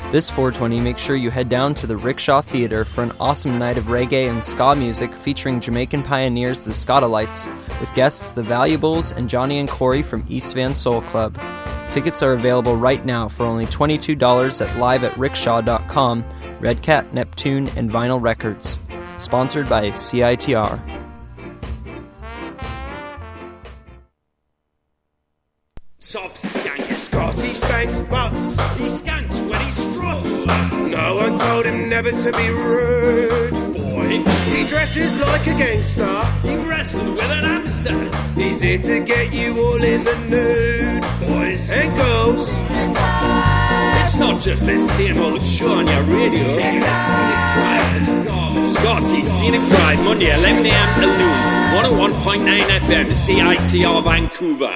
This 420, make sure you head down to the Rickshaw Theatre for an awesome night of reggae and ska music featuring Jamaican pioneers the Scotalites, with guests the Valuables and Johnny and Corey from East Van Soul Club. Tickets are available right now for only $22 at live@rickshaw.com, Red Cat, Neptune, and Vinyl Records. Sponsored by CITR. Top skank, Scotty spanks butts. He skanks when he struts. No one told him never to be rude. Boy, he dresses like a gangster. He wrestled with an hamster. He's here to get you all in the nude, boys and girls. It's not just this same old show on your radio. It's Scenic Drive. Scotty's Scenic Drive, Monday 11 a.m. to noon. 101.9 FM, CITR Vancouver.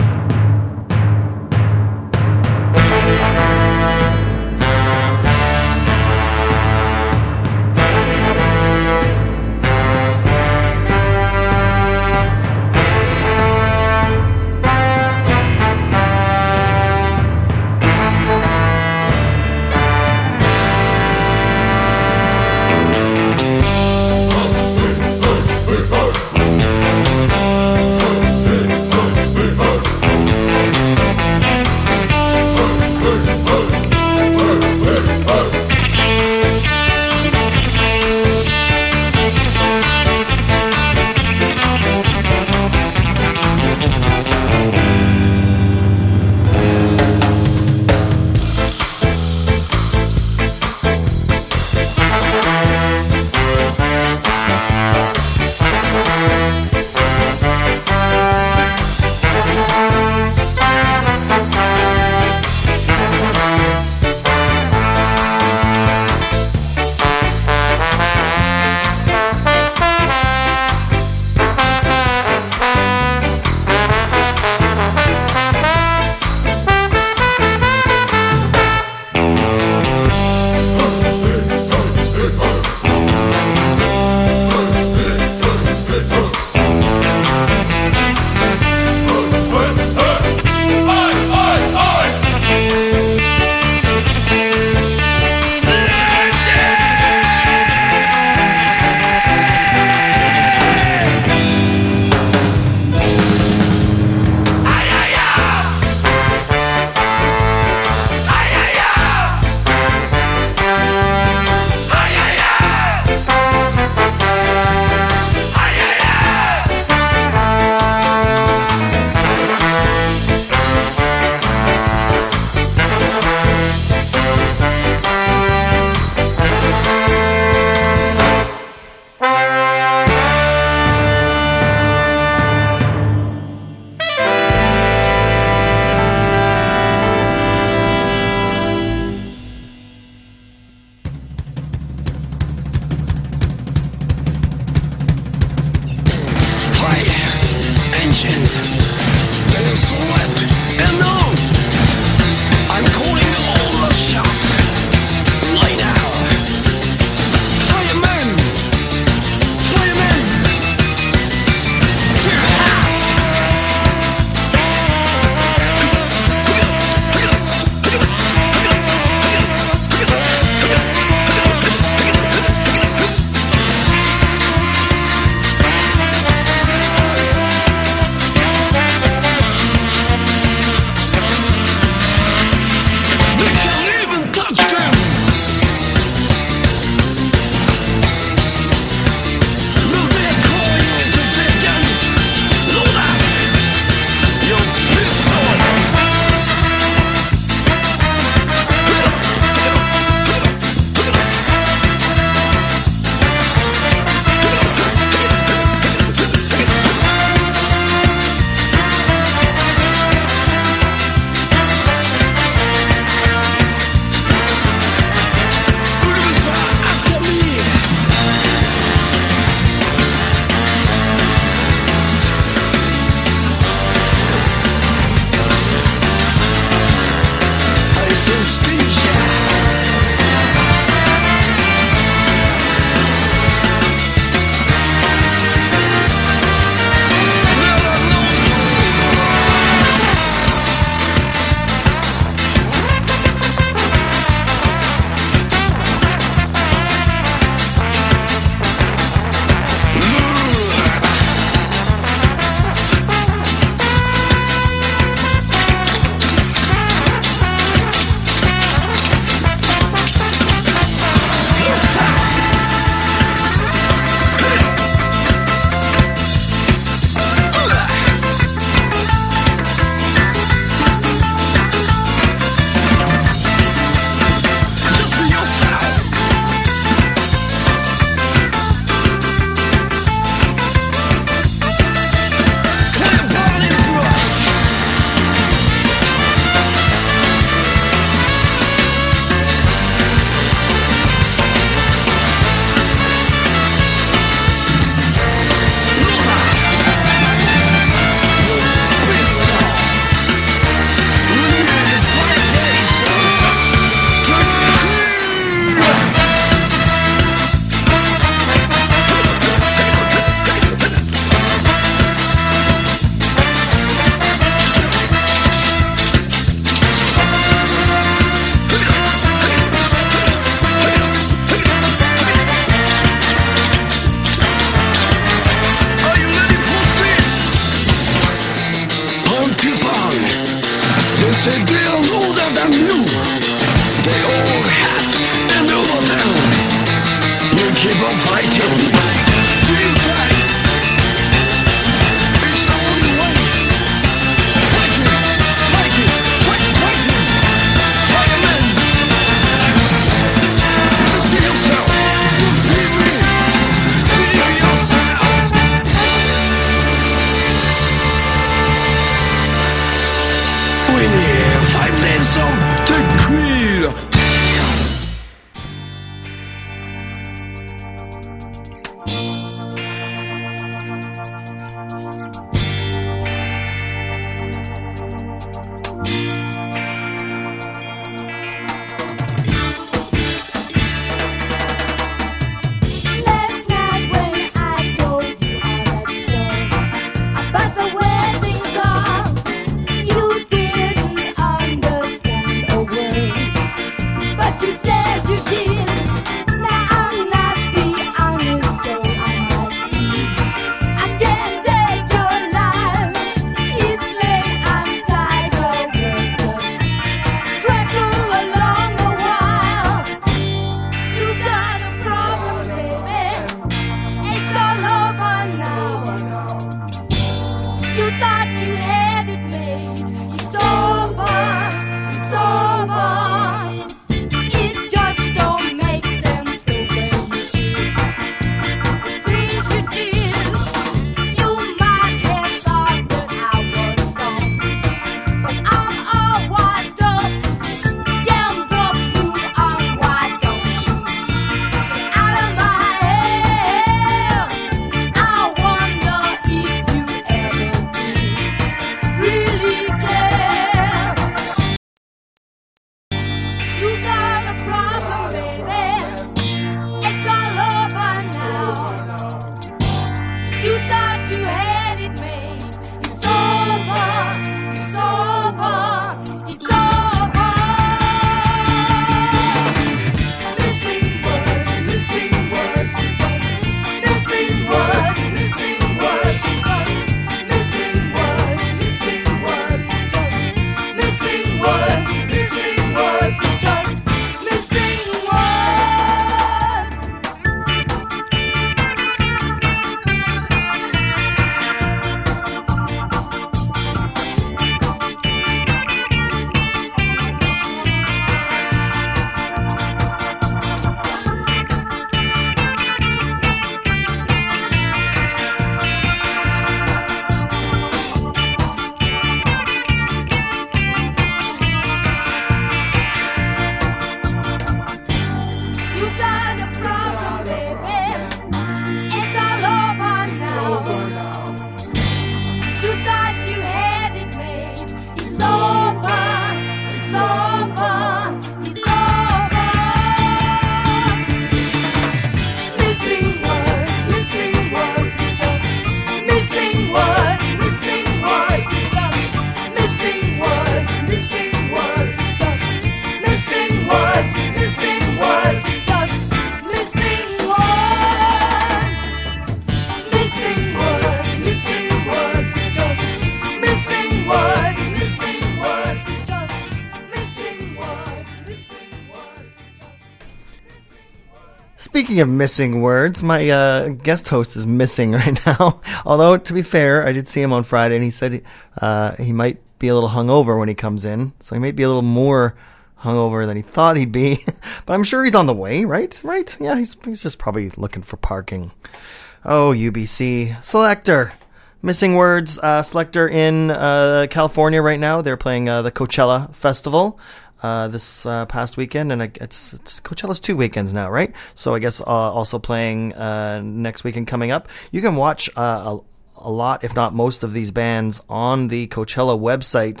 Speaking of missing words, my guest host is missing right now. Although, to be fair, I did see him on Friday, and he said he might be a little hungover when he comes in. So he might be a little more hungover than he thought he'd be. But I'm sure he's on the way, right? Right? Yeah, he's just probably looking for parking. Oh, UBC. Selector. Missing words. Selector in California right now. They're playing the Coachella Festival this past weekend, and it's Coachella's 2 weekends now, right? So I guess also playing next weekend coming up. You can watch a lot, if not most, of these bands on the Coachella website,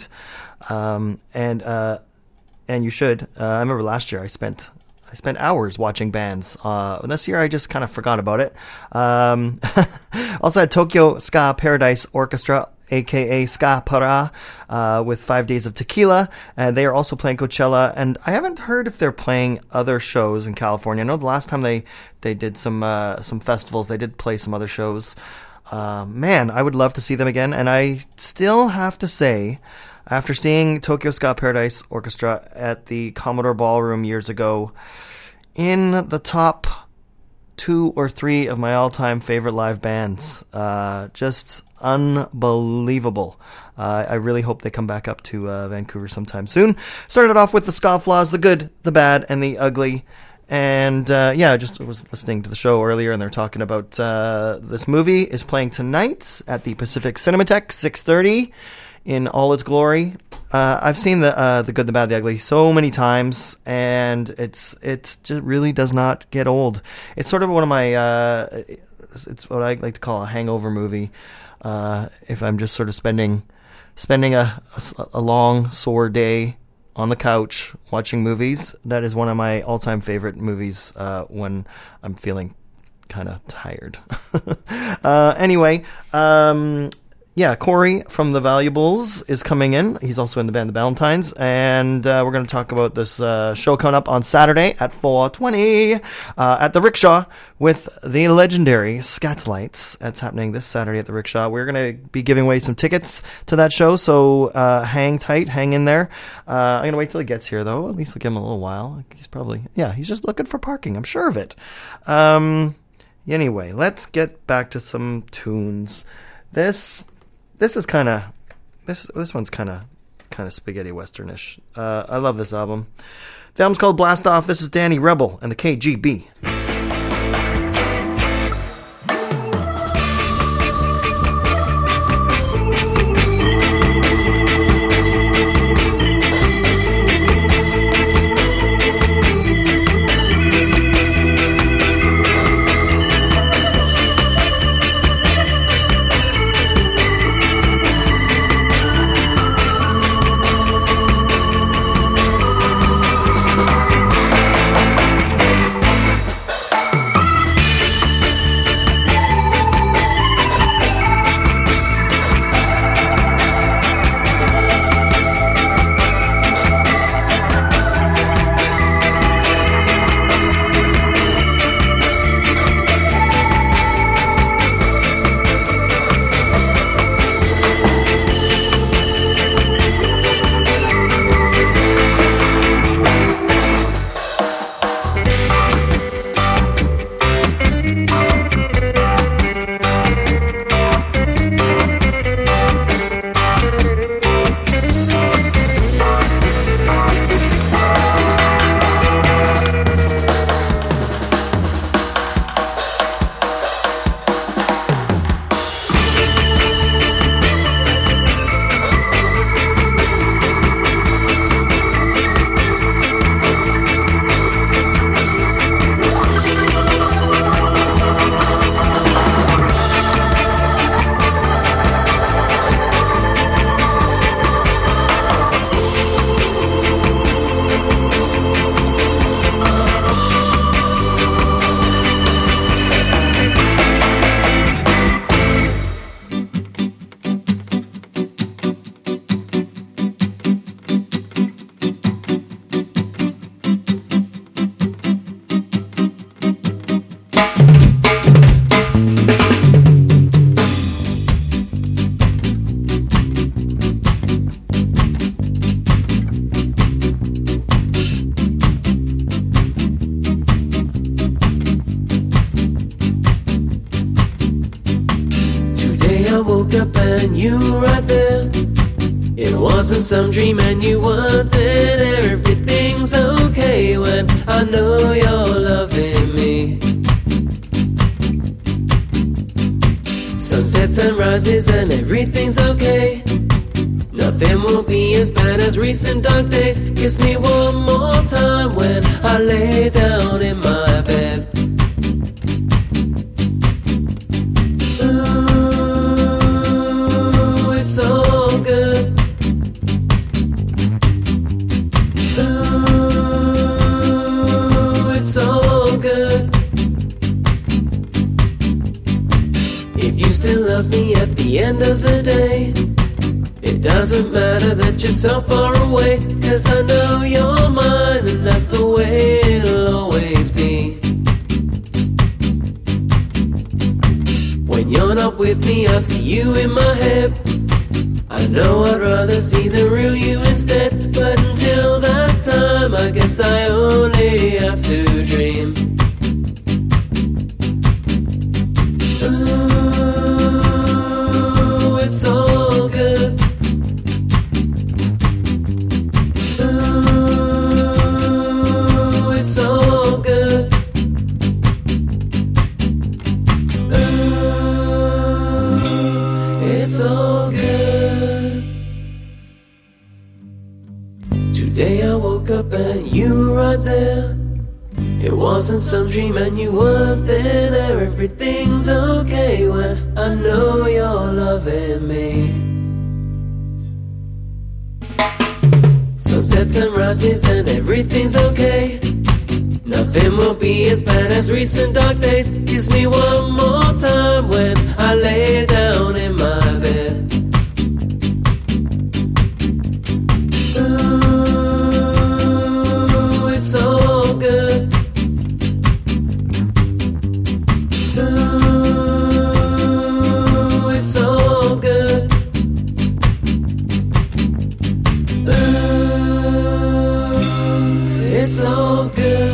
and you should. I remember last year I spent hours watching bands. This year I just kind of forgot about it. Also had Tokyo Ska Paradise Orchestra, aka Ska Para, with 5 Days of Tequila, and they are also playing Coachella, and I haven't heard if they're playing other shows in California. I know the last time they did some festivals, they did play some other shows. Man, I would love to see them again, and I still have to say, after seeing Tokyo Ska Paradise Orchestra at the Commodore Ballroom years ago, in the top 2 or 3 of my all-time favorite live bands. Just unbelievable. I really hope they come back up to Vancouver sometime soon. Started off with the Scofflaws, the good, the bad, and the ugly. And I just was listening to the show earlier, and they're talking about this movie is playing tonight at the Pacific Cinematheque, 6:30, in all its glory. I've seen the good, the bad, the ugly so many times, and it's just really does not get old. It's sort of one of my it's what I like to call a hangover movie. If I'm just sort of spending a long sore day on the couch watching movies, that is one of my all-time favorite movies when I'm feeling kind of tired. Anyway, Corey from The Valuables is coming in. He's also in the band The Valentines, and we're going to talk about this show coming up on Saturday at 4:20 at the Rickshaw with the legendary Scatolites. That's happening this Saturday at the Rickshaw. We're going to be giving away some tickets to that show, so hang tight, hang in there. I'm going to wait till he gets here, though. At least I'll give him a little while. He's just looking for parking. I'm sure of it. Anyway, let's get back to some tunes. This is kind of this one's kind of spaghetti westernish. I love this album. The album's called Blast Off. This is Danny Rebel and the KGB. Some dream and you want that everything's okay when I know you're loving me. Sunsets and rises and everything's okay. Nothing will be as bad as recent dark days. Kiss me one more time when I lay down in my bed. Ooh, it's so good. Love me at the end of the day. It doesn't matter that you're so far away, 'cause I know you're mine, and that's the way it'll always be. When you're not with me, I see you in my head. I know I'd rather see the real you instead, but until that time, I guess I only have to dream. right there. It wasn't some dream and you weren't there. Everything's okay when I know you're loving me. Sunsets and rises and everything's okay. Nothing will be as bad as recent dark days. Kiss me one more time when I lay down in my bed. Ooh, it's so good. Ooh, it's so good. Ooh, it's so good.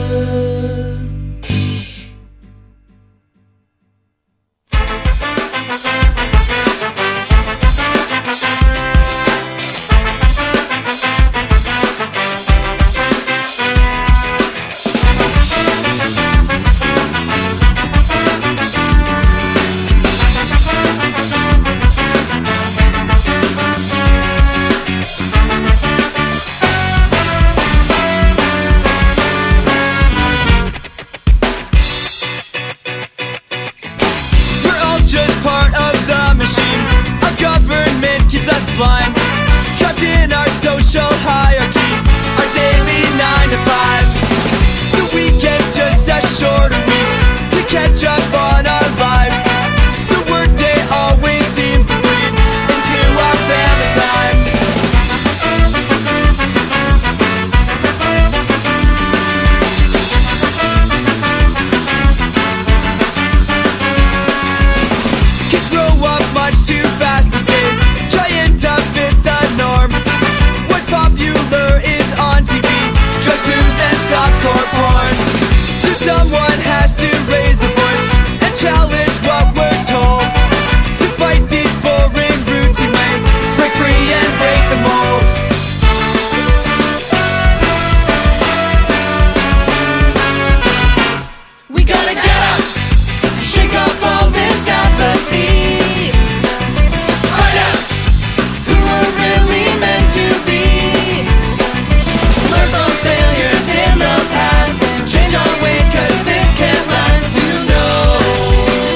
Blind, trapped in our social hierarchy, our daily 9 to 5. The weekend's just a shorter week to catch up on our lives. The workday always seems to bleed into our family time. Kids grow up much too fast these days, trying to fit the norm. What's popular is on TV, drugs, booze, and softcore porn. So someone has to raise a voice and challenge what we're told. To fight these boring routine ways, break free and break the mold. We gotta get up, shake off all this apathy. Find out who we're really meant to be. Learn from failures in the past and change our ways, 'cause this can't last, you know.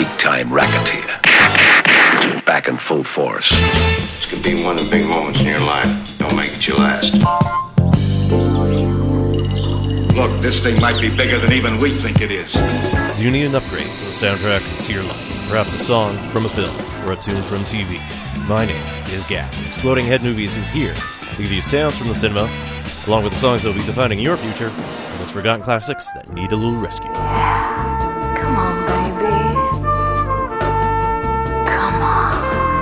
peak-time racketeer. Back in full force. This could be one of the big moments in your life. Don't make it your last. Look, this thing might be bigger than even we think it is. Do you need an upgrade to the soundtrack to your life? Perhaps a song from a film or a tune from TV? My name is Gap. Exploding Head Movies is here to give you sounds from the cinema, along with the songs that will be defining your future, and those forgotten classics that need a little rescue. Come on, baby. Come on.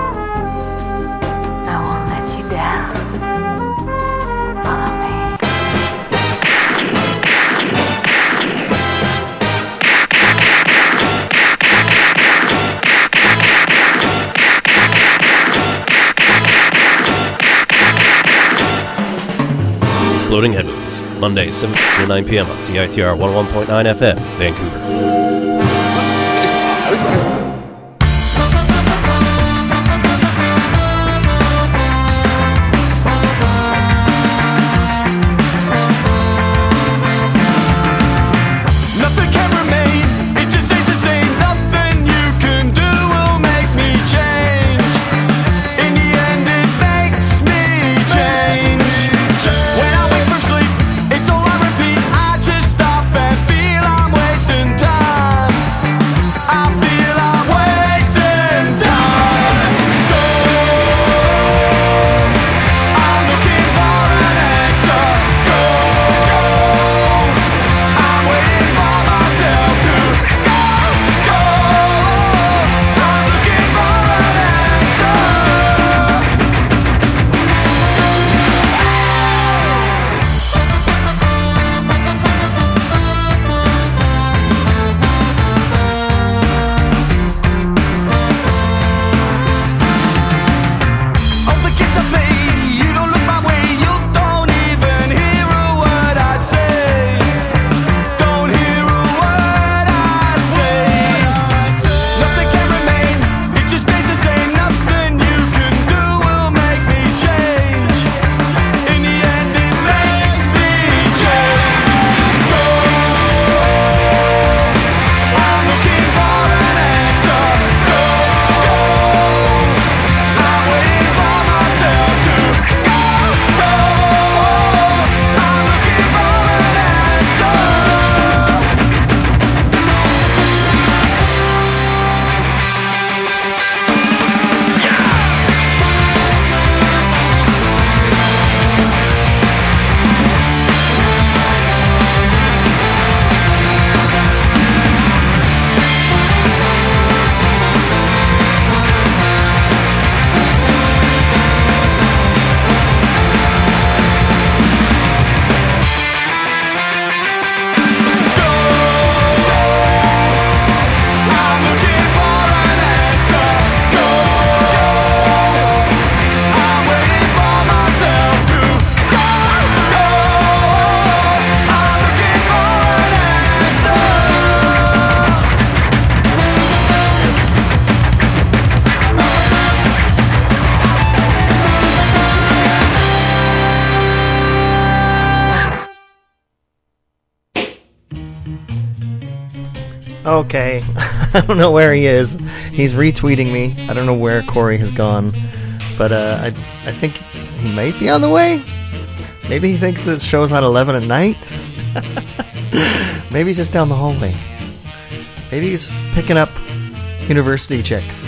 I won't let you down. Follow me. Exploding Head Movies, Monday, 7 to 9 p.m. on CITR 101.9 FM, Vancouver. Nothing can remain, it just stays the same. Nothing you can do will make me change. In the end, it makes me change. When I wake from sleep, it's all I repeat. I just stop and feel I'm wasting time. I feel I'm wasting time. Go. I'm looking for an answer. Go. I'm waiting for myself to go. I'm looking for an answer. All the kids I play, you don't look my way, you don't even hear a word I say. Don't hear a word I say. Nothing can remain, it just stays the same. Nothing you can do will make me change. In the end, it makes me change. Go. I'm looking for an answer. Go. I'm waiting for myself to go. I'm looking for an answer. I'm looking for an answer. Go. I'm waiting for myself to go. I'm looking for an answer. Okay. I don't know where he is. He's retweeting me. I don't know where Corey has gone. But I think he might be on the way. Maybe he thinks the show's at 11 at night. Maybe he's just down the hallway. Maybe he's picking up university chicks.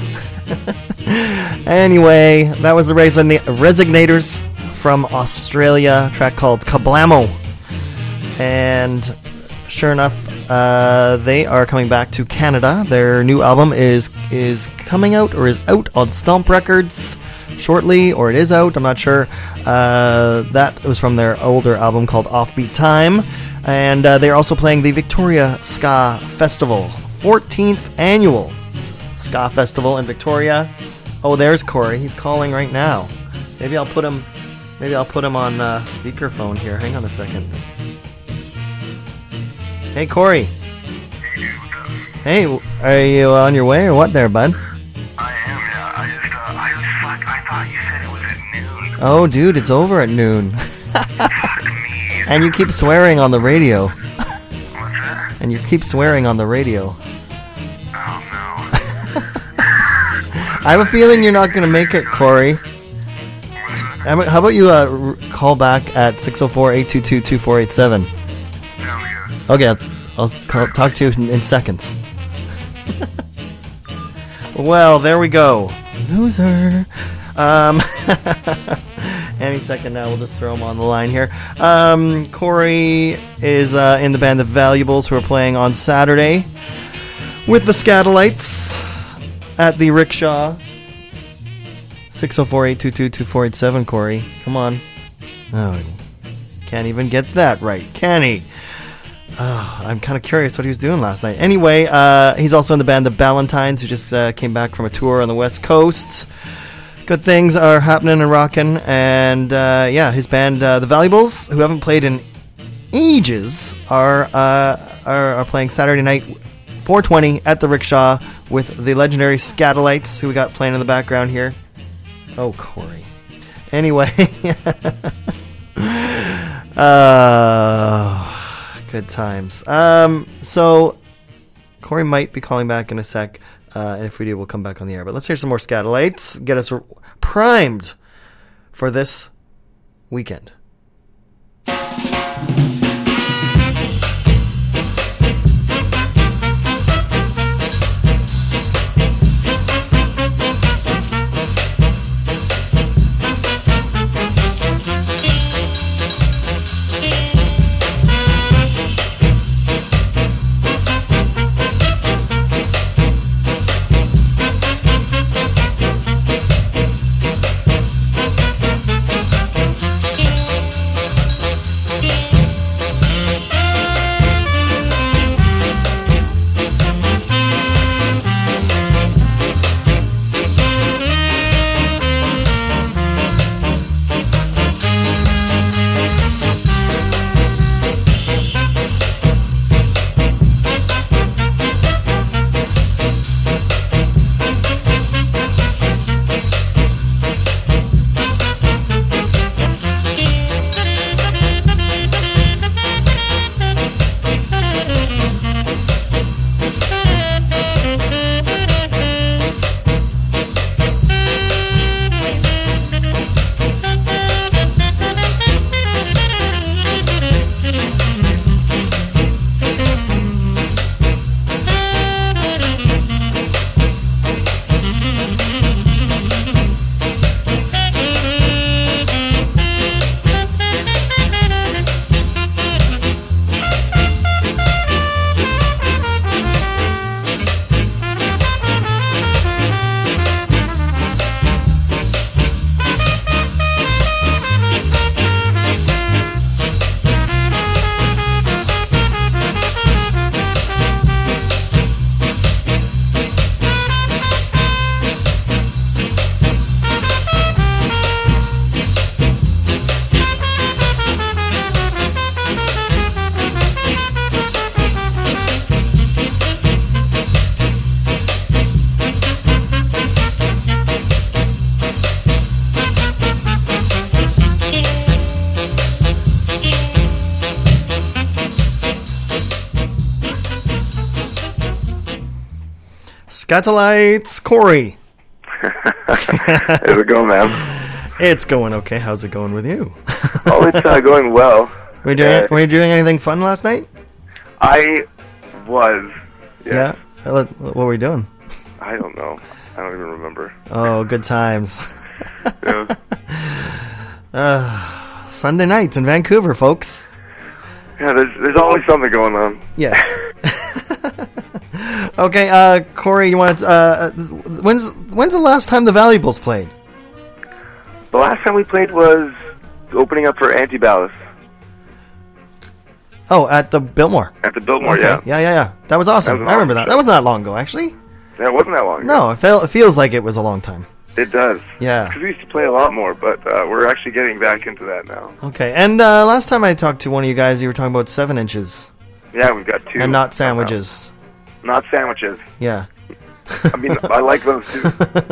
Anyway, that was the Resignators from Australia, a track called Kablamo. And sure enough, they are coming back to Canada. Their new album is coming out or is out on Stomp Records shortly, or it is out, I'm not sure. That was from their older album called Offbeat Time. And they're also playing the Victoria Ska Festival, 14th annual Ska Festival in Victoria. Oh, there's Corey. He's calling right now. Maybe I'll put him on speakerphone here. Hang on a second. Hey, Corey. Hey, are you on your way or what there, bud? I am, yeah. I thought you said it was at noon. Oh, dude, it's over at noon. Fuck me. And you keep swearing on the radio. What's that? And you keep swearing on the radio. Oh, no. I have a feeling you're not going to make it, Corey. How about you call back at 604-822-2487? Okay, I'll talk to you in seconds. Well, there we go. Loser. Any second now, we'll just throw him on the line here. Corey is in the band The Valuables, who are playing on Saturday with the Scatolites at the Rickshaw. 604-822-2487, Corey. Come on. Oh, can't even get that right, can he? Oh, I'm kind of curious what he was doing last night. Anyway, he's also in the band The Ballantines, who just came back from a tour on the West Coast. Good things are happening and rocking. And, his band, The Valuables, who haven't played in ages, are playing Saturday night, 4:20 at the Rickshaw with the legendary Scatolites, who we got playing in the background here. Oh, Corey. Anyway. Good times. So, Corey might be calling back in a sec. And if we do, we'll come back on the air. But let's hear some more Scatolites. Get us primed for this weekend. Scatolites, Corey. How's it going, man? It's going okay. How's it going with you? Oh, it's going well. Were you doing anything fun last night? I was. Yes. Yeah? What were you doing? I don't know. I don't even remember. Oh, good times. Yeah. Sunday nights in Vancouver, folks. Yeah, there's always something going on. Yes. Okay, Corey, you want to, when's the last time the Valuables played? The last time we played was opening up for Antiballast. Oh, at the Biltmore. At the Biltmore, okay. Yeah. That was awesome. I remember that. That wasn't that long ago, actually. Yeah, it wasn't that long ago. No, it feels like it was a long time. It does. Yeah. Because we used to play a lot more, but we're actually getting back into that now. Okay, and last time I talked to one of you guys, you were talking about 7 inches. Yeah, we've got 2. And not sandwiches. Not sandwiches. Yeah. I mean, I like those too.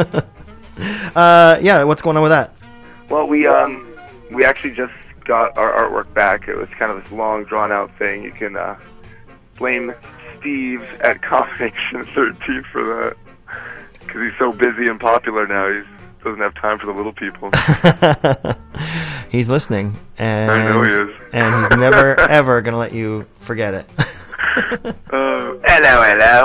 Yeah, what's going on with that? Well, we actually just got our artwork back. It was kind of this long, drawn-out thing. You can blame Steve at Combination 13 for that, because he's so busy and popular now. He doesn't have time for the little people. He's listening, and I know he is. And he's never ever gonna let you forget it. Hello.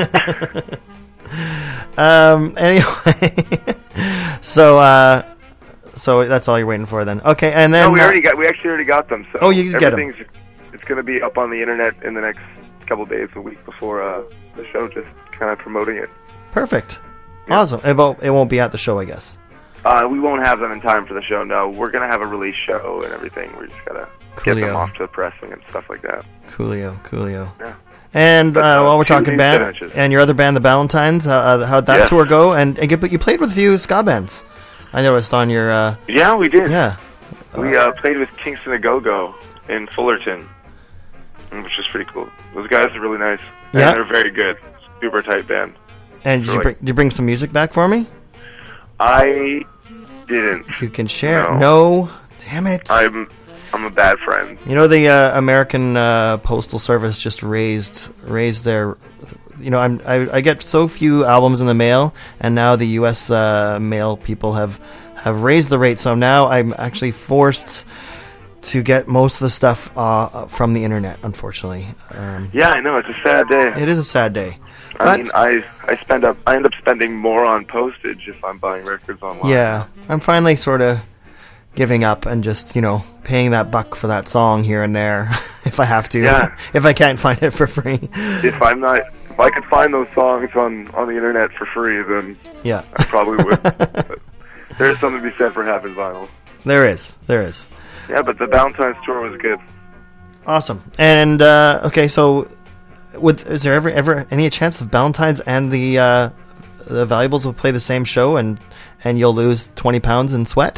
Anyway, so that's all you're waiting for then. Okay, and then No, we actually already got them. So you did get them. It's going to be up on the internet in the next couple days, a week before the show. Just kind of promoting it. Perfect. Yeah. Awesome. It won't be at the show, I guess. We won't have them in time for the show. No, we're going to have a release show and everything. We just gotta get them off to pressing and stuff like that. Coolio. Yeah. And while we're talking band, and your other band, the Valentines, how'd that tour go? And you played with a few ska bands. I noticed on your... Yeah, we did. Yeah. We played with Kingston A Go-Go in Fullerton, which is pretty cool. Those guys are really nice. Yeah. And they're very good. Super tight band. And did you bring some music back for me? I didn't. You can share. No. Damn it. I'm a bad friend. You know, the American Postal Service just raised their... You know, I get so few albums in the mail, and now the U.S. mail people have raised the rate, so now I'm actually forced to get most of the stuff from the internet, unfortunately. Yeah, I know, it's a sad day. It is a sad day. I mean, I end up spending more on postage if I'm buying records online. Yeah, I'm finally sort of giving up and just, paying that buck for that song here and there if I have to. Yeah. If I can't find it for free. If I could find those songs on the internet for free, then yeah, I probably would. But there's something to be said for having vinyl. There is. Yeah, but the Valentine's tour was good. Awesome. And okay, so is there ever any chance of Valentine's and the Valuables will play the same show and you'll lose 20 pounds in sweat?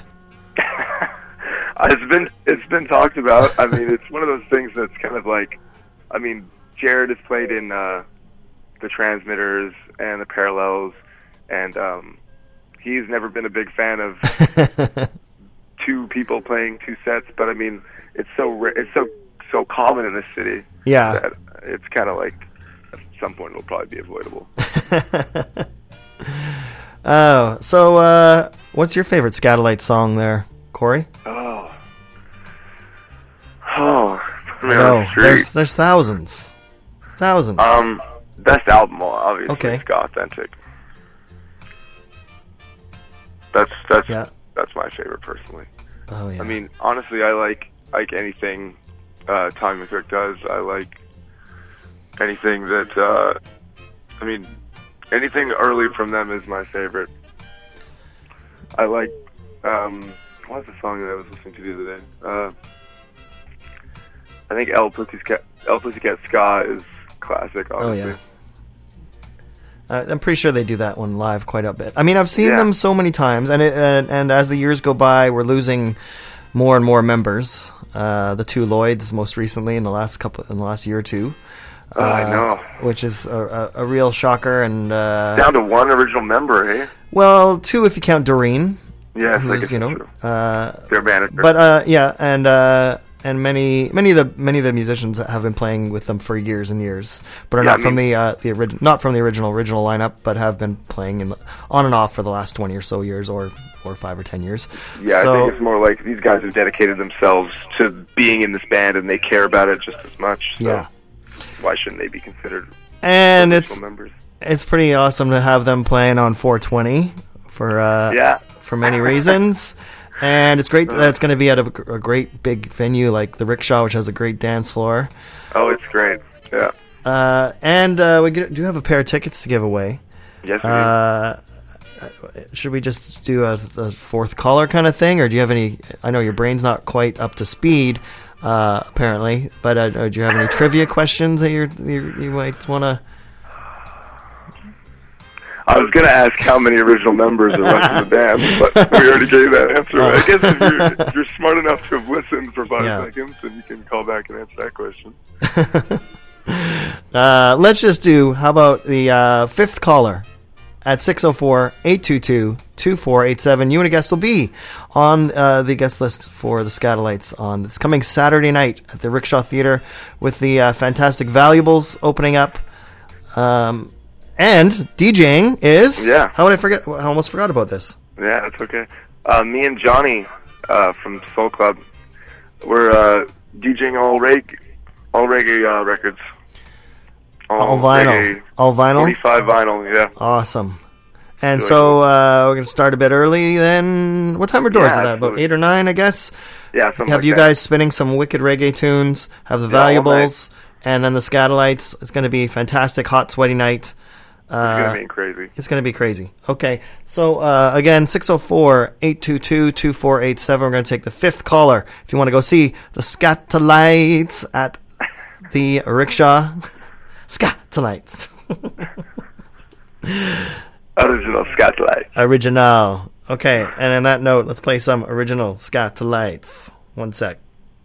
It's been talked about. I mean, it's one of those things that's kind of like, I mean, Jared has played in the Transmitters and the Parallels, and he's never been a big fan of two people playing two sets. But I mean, it's so common in this city. Yeah, that it's kind of like at some point it'll probably be avoidable. Oh, so what's your favorite Scatolite song there, Corey? No, there's thousands. Best album, obviously. Okay. Ska Authentic. That's my favorite personally. Oh yeah. I mean, honestly, I like anything Tommy McCook does. I like anything that anything early from them is my favorite. I like what's the song that I was listening to the other day? I think El Pussycat Ska is classic, obviously. Oh yeah. I'm pretty sure they do that one live quite a bit. I mean, I've seen them so many times, and as the years go by, we're losing more and more members. The two Lloyds, most recently in the last year or two. I know, which is a real shocker, and down to one original member, eh? Well, two if you count Doreen. Yes, who's, true. Their manager. But yeah, and many of the musicians have been playing with them for years and years, but are not from the original lineup, but have been playing on and off for the last 20 or so years, or 5 or 10 years. Yeah, so, I think it's more like these guys have dedicated themselves to being in this band, and they care about it just as much. So yeah. Why shouldn't they be considered? And members? It's pretty awesome to have them playing on 420 for many reasons. And it's great that it's going to be at a great big venue like the Rickshaw, which has a great dance floor. Oh, it's great. Yeah. And we do have a pair of tickets to give away. Yes, we do. Should we just do a fourth caller kind of thing, or do you have any? I know your brain's not quite up to speed, apparently, but do you have any trivia questions that you might want to? I was going to ask how many original members are left in the band, but we already gave that answer. I guess if you're smart enough to have listened for 5 seconds, then you can call back and answer that question. Let's just do, how about the fifth caller at 604-822-2487. You and a guest will be on the guest list for the Scatolites on this coming Saturday night at the Rickshaw Theater with the fantastic Valuables opening up. And DJing is... Yeah. How would I forget? I almost forgot about this. Yeah, that's okay. Me and Johnny from Soul Club, we're DJing all reggae records. All vinyl. Reggae, All vinyl? 45 vinyl, yeah. Awesome. And so we're going to start a bit early then. What time are doors at that? About 8 or 9, I guess? Yeah, something Have like you that. guys spinning some wicked reggae tunes, have the valuables, and then the Scatolites. It's going to be a fantastic, hot, sweaty night. It's going to be crazy. It's going to be crazy. Okay, so again, 604-822-2487. We're going to take the 5th caller. If you want to go see the Scatolites at the Rickshaw. Scatolites. Original Scatolites. Original. Okay, and on that note, let's play some original Scatolites. 1 sec.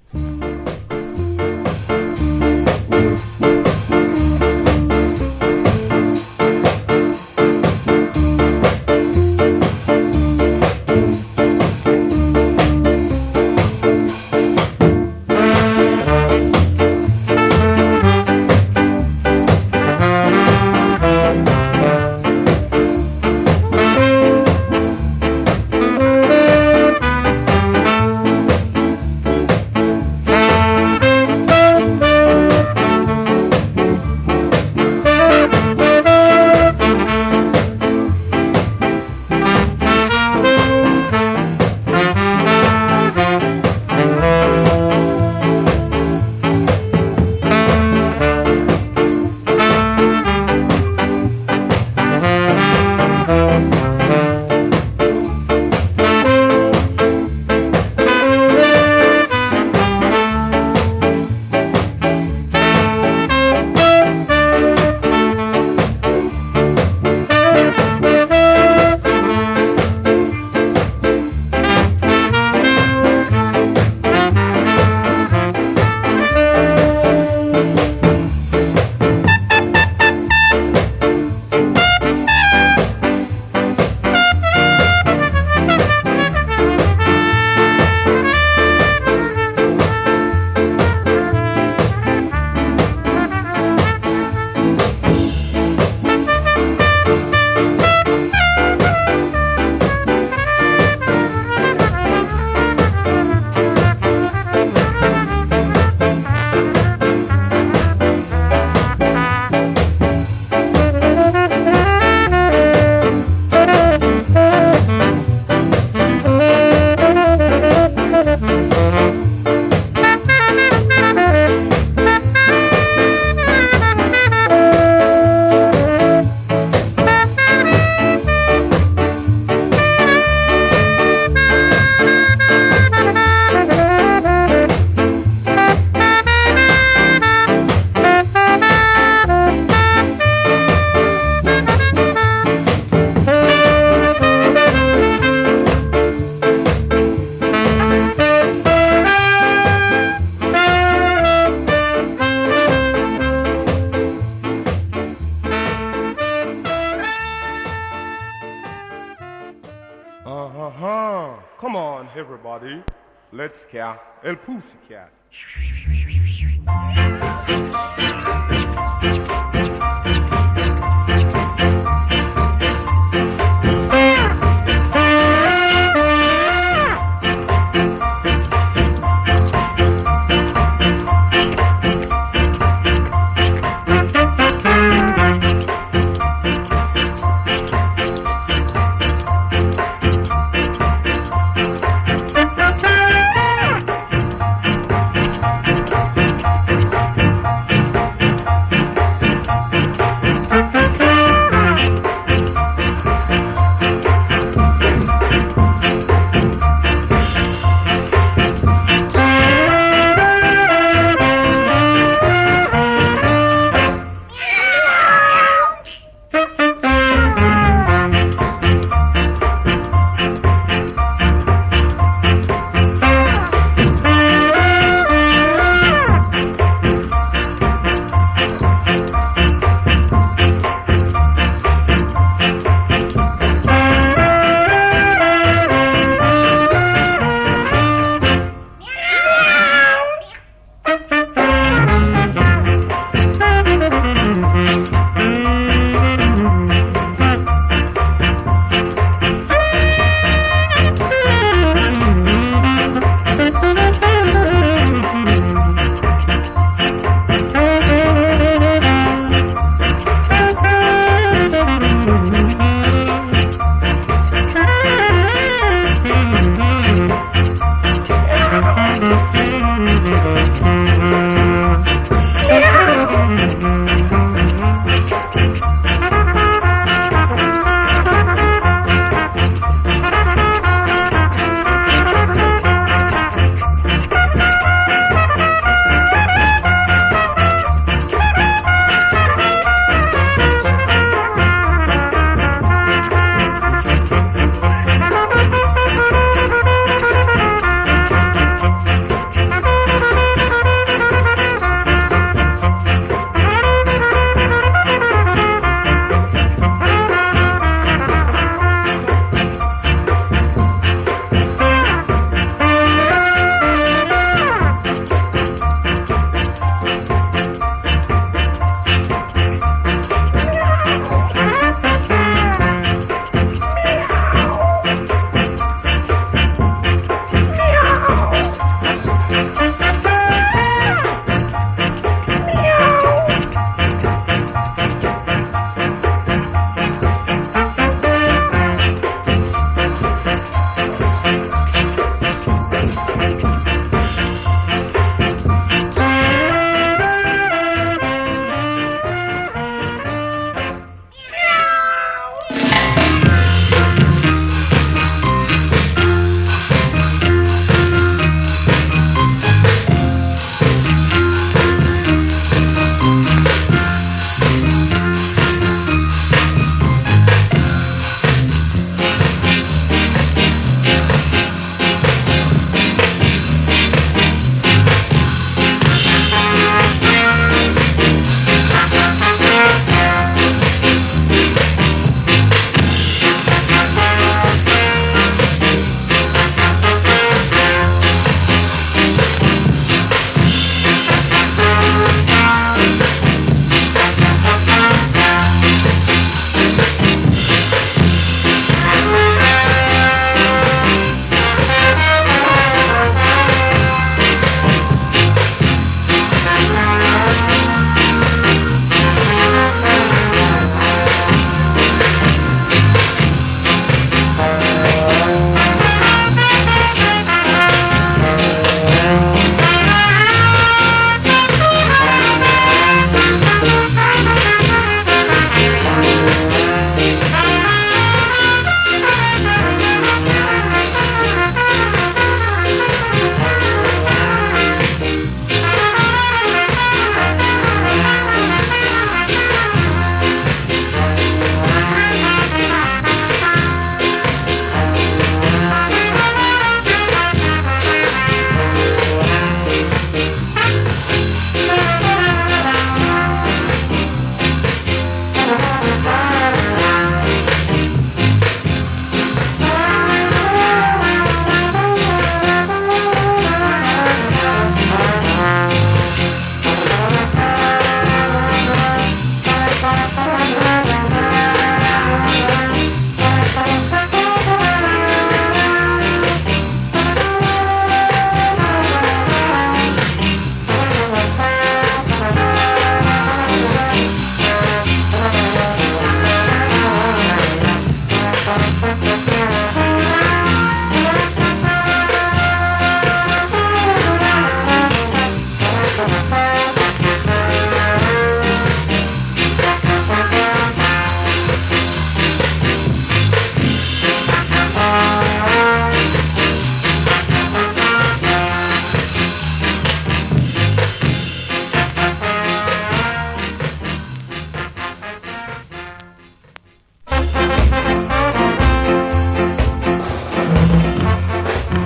Come on, everybody. Let's scare El Pussycat.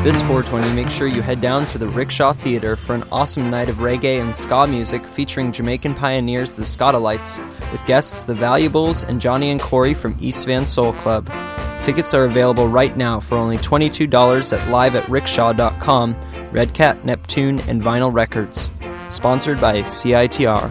This 420, make sure you head down to the Rickshaw Theater for an awesome night of reggae and ska music featuring Jamaican pioneers the Scotalites, with guests the Valuables and Johnny and Corey from East Van Soul Club. Tickets are available right now for only $22 at live@rickshaw.com, Red Cat, Neptune, and Vinyl Records. Sponsored by CITR.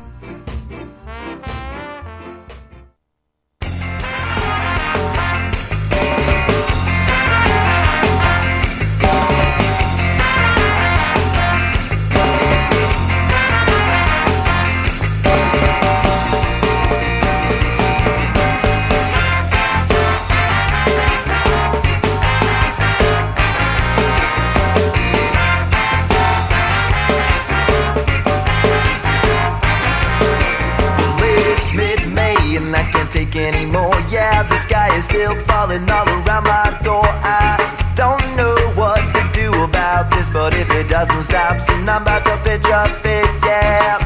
Anymore, yeah, the sky is still falling all around my door. I don't know what to do about this, but if it doesn't stop, soon I'm about to pitch a fit, yeah.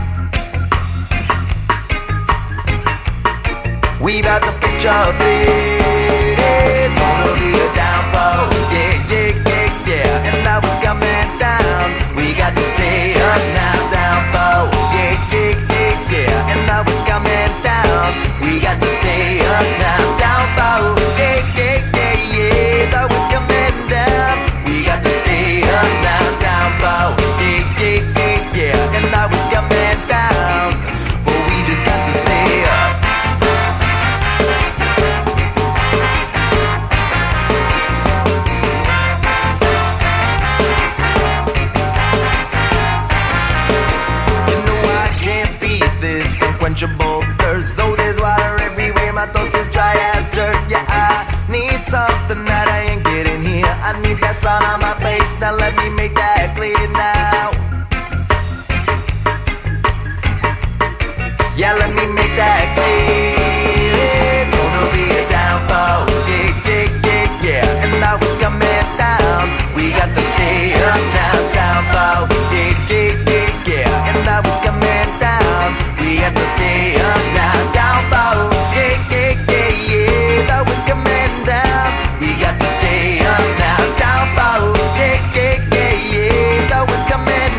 We about to pitch a fit. It's gonna be a downfall, yeah, yeah, yeah, yeah. And now it's coming down. We got to stay up now, downfall, yeah, yeah, yeah, yeah. And now it's coming down. We got to stay up now, downfall, yeah, yeah, yeah, yeah. Now it's coming down. We got to stay up now, downfall, yeah, yeah, yeah, yeah. And now it's coming down. But we just got to stay up. Unquenchable thirst, though there's water everywhere, my throat is dry as dirt. Yeah, I need something that I ain't getting here. I need that sun on my face, now let me make that clear now. Yeah, let me make that clear. It's gonna be a downfall, yeah, yeah, yeah, yeah. And now it's coming down. We got to stay up now, downfall, yeah, yeah, yeah, yeah. And now it's coming down. We have to stay up now, downfall, yeah, yeah, yeah, yeah. Now it's coming down. We got to stay up now, downfall, yeah, yeah, yeah, yeah. Now it's coming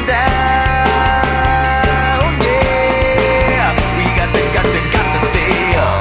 down, yeah. We got to stay up.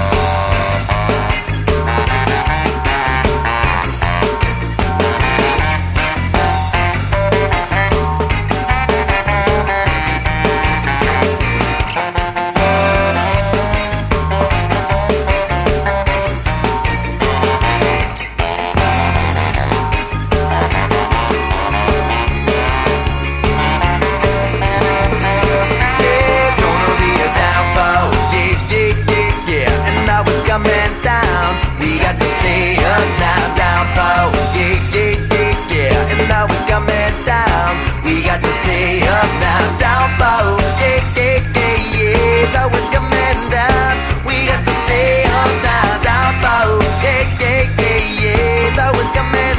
Coming down, we got to stay up now, downfall, yeah, yeah, yeah, yeah. And now it's coming down, we got to stay up now, downfall, yeah, yeah, yeah, yeah. Now it's coming down, we got to stay up now, downfall, yeah, yeah, yeah, yeah. Now it's coming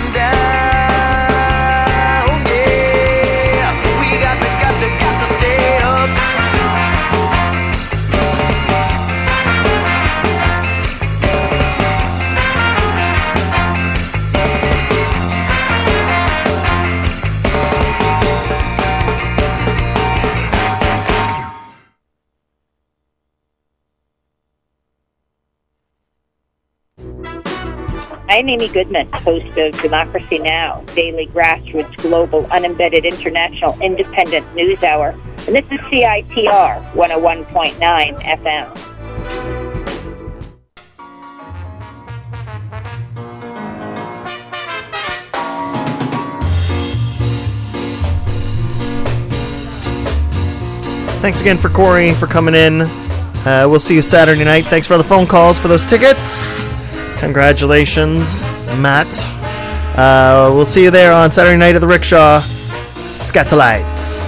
down, yeah. We got to stay up. I'm Amy Goodman, host of Democracy Now!, daily grassroots, global, unembedded, international, independent news hour. And this is CITR 101.9 FM. Thanks again for Corey for coming in. We'll see you Saturday night. Thanks for all the phone calls for those tickets. Congratulations, Matt. We'll see you there on Saturday night at the Rickshaw. Scatolites.